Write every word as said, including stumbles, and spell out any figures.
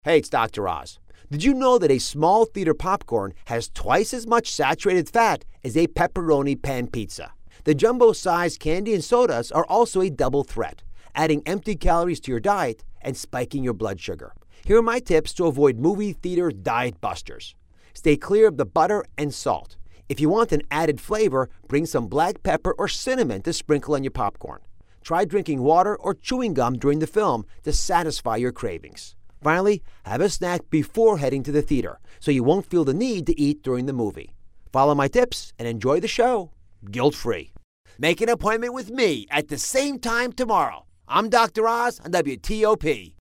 Hey, it's Doctor Oz. Did you know that a small theater popcorn has twice as much saturated fat as a pepperoni pan pizza? The jumbo-sized candy and sodas are also a double threat, adding empty calories to your diet and spiking your blood sugar. Here are my tips to avoid movie theater diet busters. Stay clear of the butter and salt. If you want an added flavor, bring some black pepper or cinnamon to sprinkle on your popcorn. Try drinking water or chewing gum during the film to satisfy your cravings. Finally, have a snack before heading to the theater so you won't feel the need to eat during the movie. Follow my tips and enjoy the show guilt-free. Make an appointment with me at the same time tomorrow. I'm Doctor Oz on W T O P.